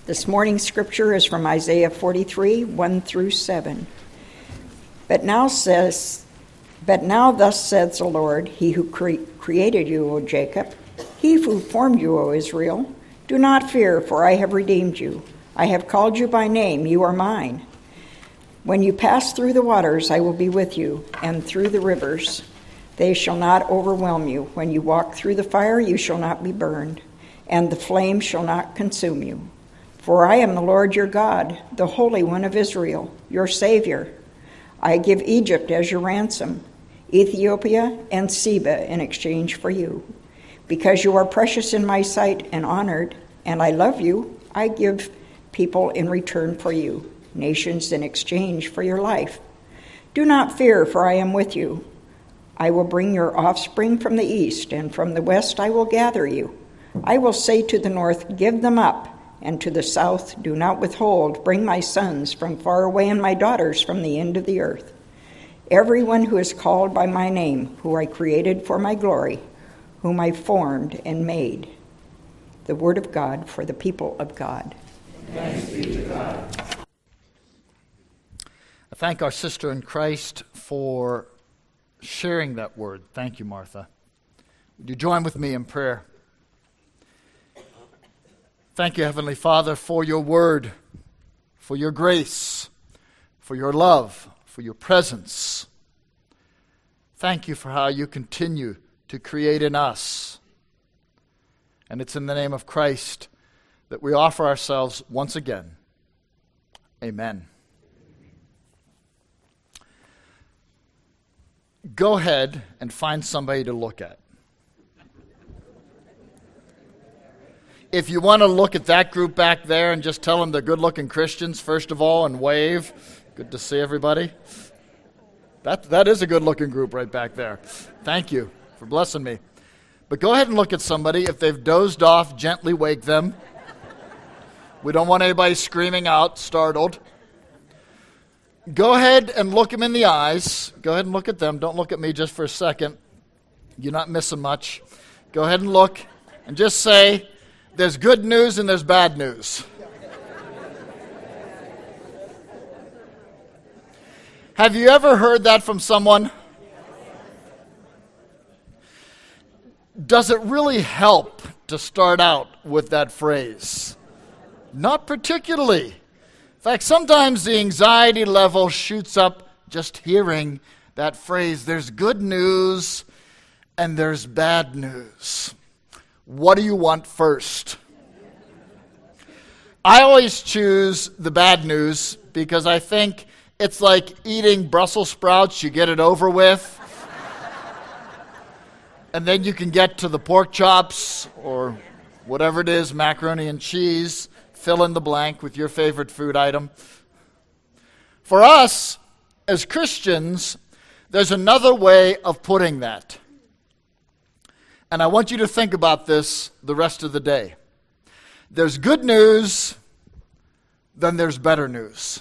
This morning's scripture is from Isaiah 43, 1 through 7. But now thus says the Lord, he who created you, O Jacob, he who formed you, O Israel, do not fear, for I have redeemed you. I have called you by name, you are mine. When you pass through the waters, I will be with you, and through the rivers, they shall not overwhelm you. When you walk through the fire, you shall not be burned, and the flame shall not consume you. For I am the Lord your God, the Holy One of Israel, your Savior. I give Egypt as your ransom, Ethiopia and Seba in exchange for you. Because you are precious in my sight and honored, and I love you, I give people in return for you, nations in exchange for your life. Do not fear, for I am with you. I will bring your offspring from the east, and from the west I will gather you. I will say to the north, give them up, and to the south, do not withhold. Bring my sons from far away and my daughters from the end of the earth. Everyone who is called by my name, who I created for my glory, whom I formed and made. The word of God for the people of God. Thanks be to God. I thank our sister in Christ for sharing that word. Thank you, Martha. Would you join with me in prayer? Thank you, Heavenly Father, for your word, for your grace, for your love, for your presence. Thank you for how you continue to create in us. And it's in the name of Christ that we offer ourselves once again. Amen. Go ahead and find somebody to look at. If you want to look at that group back there and just tell them they're good-looking Christians, first of all, and wave. Good to see everybody. That is a good-looking group right back there. Thank you for blessing me. But go ahead and look at somebody. If they've dozed off, gently wake them. We don't want anybody screaming out, startled. Go ahead and look them in the eyes. Go ahead and look at them. Don't look at me just for a second. You're not missing much. Go ahead and look and just say, there's good news and there's bad news. Have you ever heard that from someone? Does it really help to start out with that phrase? Not particularly. In fact, sometimes the anxiety level shoots up just hearing that phrase. There's good news and there's bad news. What do you want first? I always choose the bad news because I think it's like eating Brussels sprouts. You get it over with. And then you can get to the pork chops or whatever it is, macaroni and cheese. Fill in the blank with your favorite food item. For us, as Christians, there's another way of putting that. And I want you to think about this the rest of the day. There's good news, then there's better news.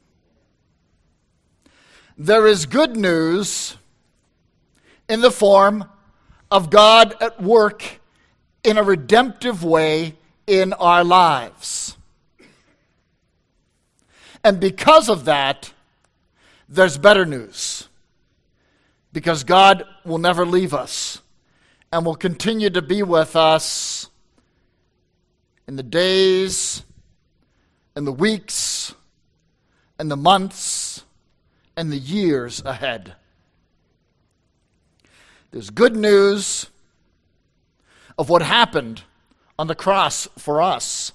There is good news in the form of God at work in a redemptive way in our lives. And because of that, there's better news. Because God will never leave us and will continue to be with us in the days, and the weeks, and the months, and the years ahead. There's good news of what happened on the cross for us.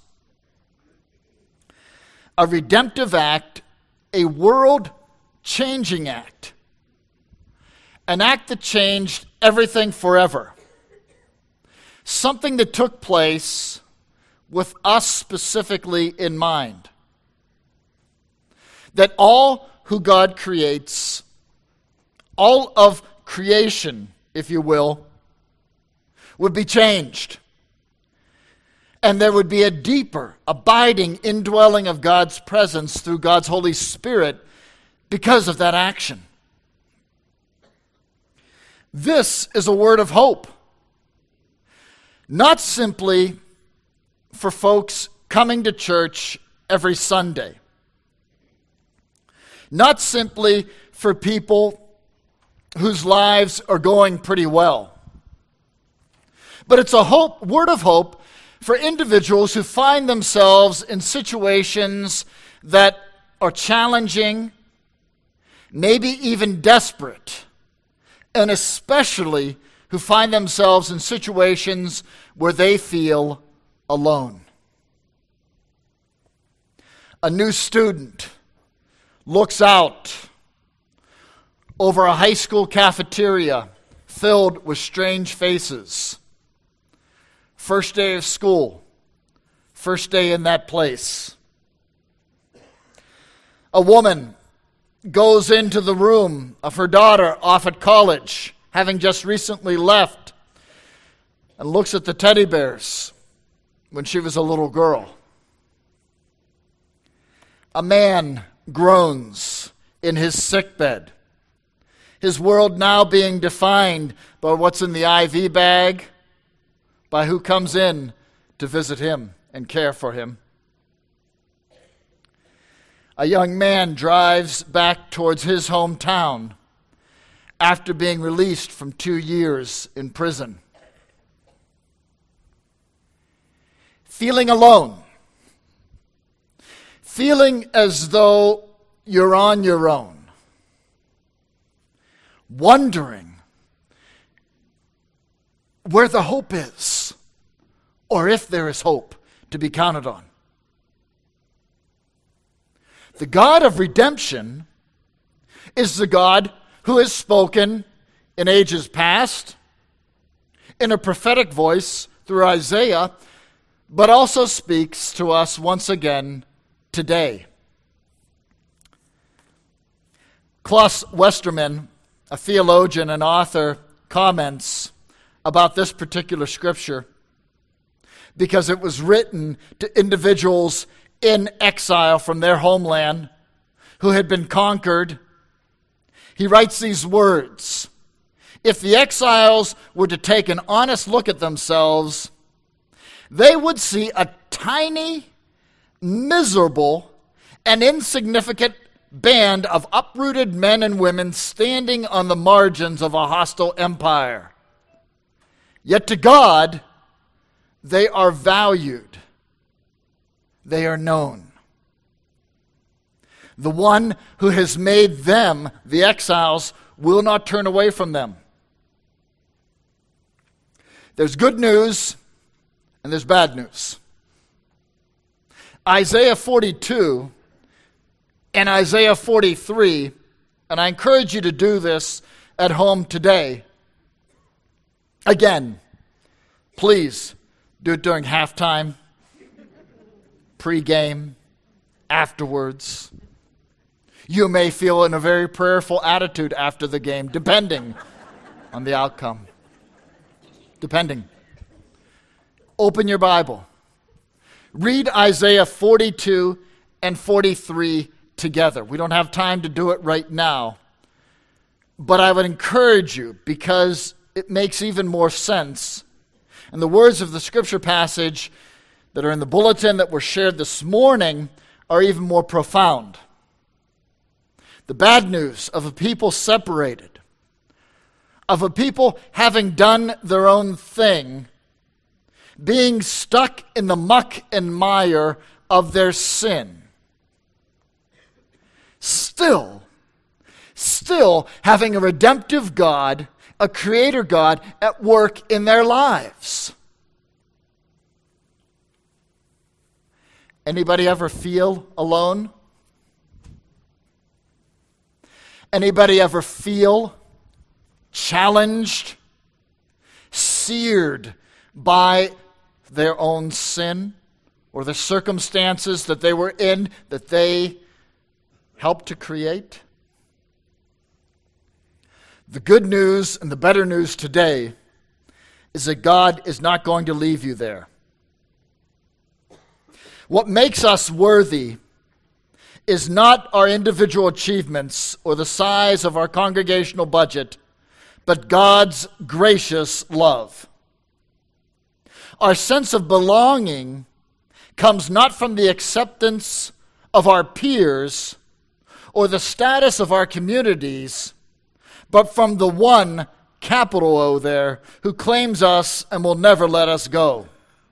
A redemptive act, a world-changing act. An act that changed everything forever. Something that took place with us specifically in mind. That all who God creates, all of creation, if you will, would be changed. And there would be a deeper, abiding indwelling of God's presence through God's Holy Spirit because of that action. This is a word of hope. Not simply for folks coming to church every Sunday. Not simply for people whose lives are going pretty well, but it's a word of hope for individuals who find themselves in situations that are challenging, maybe even desperate, and especially who find themselves in situations where they feel alone. A new student looks out over a high school cafeteria filled with strange faces. First day of school, first day in that place. A woman goes into the room of her daughter off at college, having just recently left, and looks at the teddy bears when she was a little girl. A man groans in his sickbed, his world now being defined by what's in the IV bag, by who comes in to visit him and care for him. A young man drives back towards his hometown after being released from 2 years in prison. Feeling alone. Feeling as though you're on your own. Wondering where the hope is, or if there is hope to be counted on. The God of redemption is the God who has spoken in ages past, in a prophetic voice through Isaiah, but also speaks to us once again today. Klaus Westermann, a theologian and author, comments about this particular scripture because it was written to individuals in exile from their homeland who had been conquered. He writes these words: if the exiles were to take an honest look at themselves, they would see a tiny, miserable, and insignificant band of uprooted men and women standing on the margins of a hostile empire. Yet to God, they are valued. They are known. The one who has made them, the exiles, will not turn away from them. There's good news and there's bad news. Isaiah 42 and Isaiah 43, and I encourage you to do this at home today. Again, please do it during halftime, pre-game, afterwards. You may feel in a very prayerful attitude after the game, depending on the outcome. Depending. Open your Bible. Read Isaiah 42 and 43 together. We don't have time to do it right now, but I would encourage you because it makes even more sense. And the words of the scripture passage that are in the bulletin that were shared this morning are even more profound. The bad news of a people separated, of a people having done their own thing, being stuck in the muck and mire of their sin. Still having a redemptive God, a creator God at work in their lives. Anybody ever feel alone? Anybody ever feel challenged, seared by their own sin or the circumstances that they were in that they helped to create? The good news and the better news today is that God is not going to leave you there. What makes us worthy is not our individual achievements or the size of our congregational budget, but God's gracious love. Our sense of belonging comes not from the acceptance of our peers or the status of our communities, but from the one, capital O there, who claims us and will never let us go.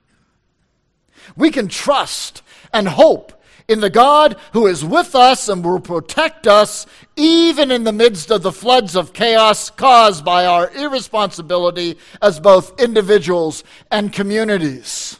We can trust and hope in the God who is with us and will protect us even in the midst of the floods of chaos caused by our irresponsibility as both individuals and communities.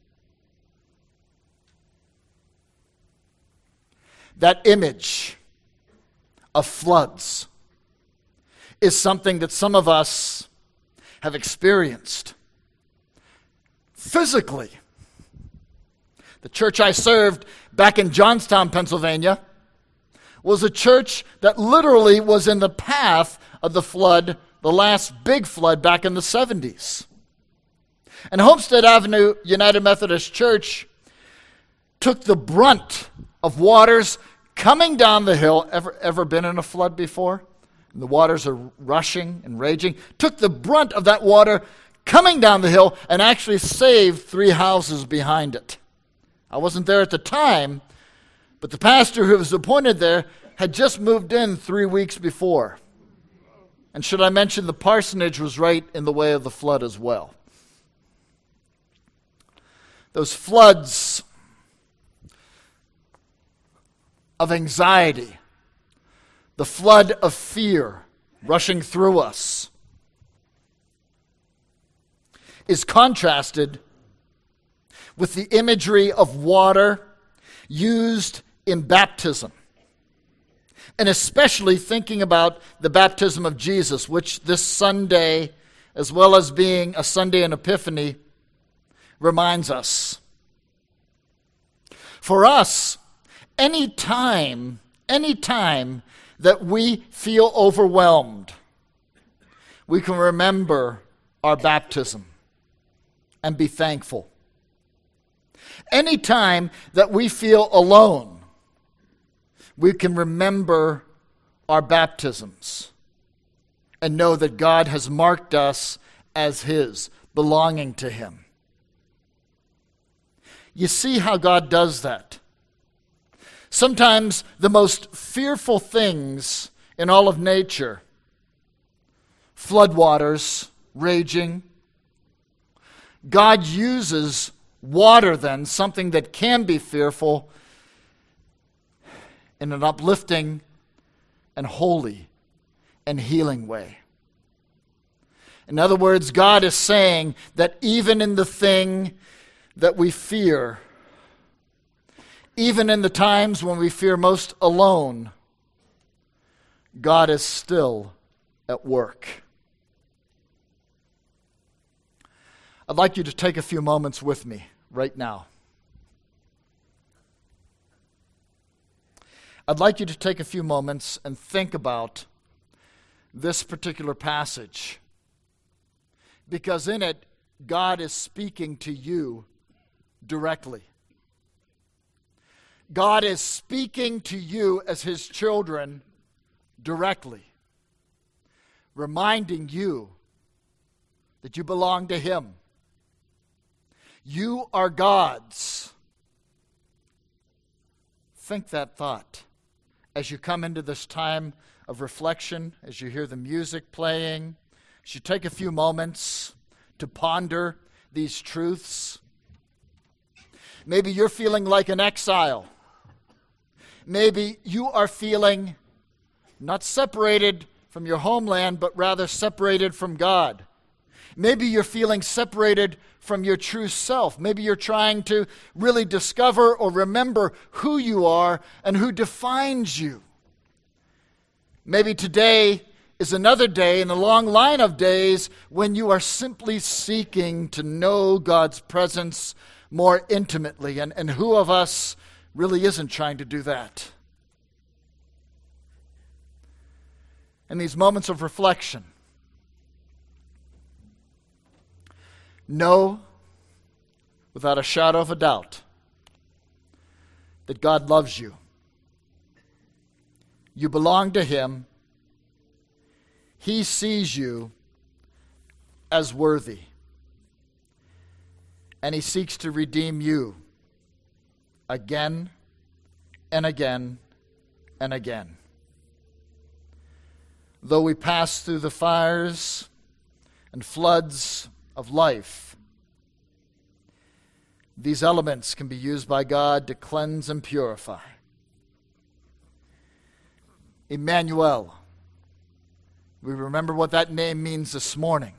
That image of floods is something that some of us have experienced physically. The church I served back in Johnstown, Pennsylvania, was a church that literally was in the path of the flood, the last big flood back in the 70s. And Homestead Avenue United Methodist Church took the brunt of waters coming down the hill. Ever been in a flood before? And the waters are rushing and raging. Took the brunt of that water coming down the hill and actually saved 3 houses behind it. I wasn't there at the time, but the pastor who was appointed there had just moved in 3 weeks before. And should I mention, the parsonage was right in the way of the flood as well. Those floods of anxiety, the flood of fear rushing through us, is contrasted with the imagery of water used in baptism. And especially thinking about the baptism of Jesus, which this Sunday, as well as being a Sunday in Epiphany, reminds us. For us, any time that we feel overwhelmed, we can remember our baptism and be thankful. Any time that we feel alone, we can remember our baptisms and know that God has marked us as His, belonging to Him. You see how God does that. Sometimes the most fearful things in all of nature, floodwaters raging, God uses water then, something that can be fearful, in an uplifting and holy and healing way. In other words, God is saying that even in the thing that we fear, even in the times when we fear most alone, God is still at work. I'd like you to take a few moments with me right now. I'd like you to take a few moments and think about this particular passage, because in it, God is speaking to you directly. God is speaking to you as His children directly, reminding you that you belong to Him. You are God's. Think that thought as you come into this time of reflection, as you hear the music playing, as you take a few moments to ponder these truths. Maybe you're feeling like an exile. Maybe you are feeling not separated from your homeland, but rather separated from God. Maybe you're feeling separated from your true self. Maybe you're trying to really discover or remember who you are and who defines you. Maybe today is another day in a long line of days when you are simply seeking to know God's presence more intimately. And who of us really isn't trying to do that? In these moments of reflection, know without a shadow of a doubt that God loves you. You belong to Him. He sees you as worthy. And He seeks to redeem you again and again and again. Though we pass through the fires and floods of life, these elements can be used by God to cleanse and purify. Emmanuel. We remember what that name means this morning.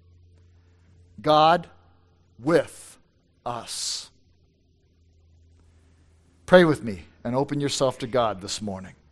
God with us. Pray with me and open yourself to God this morning.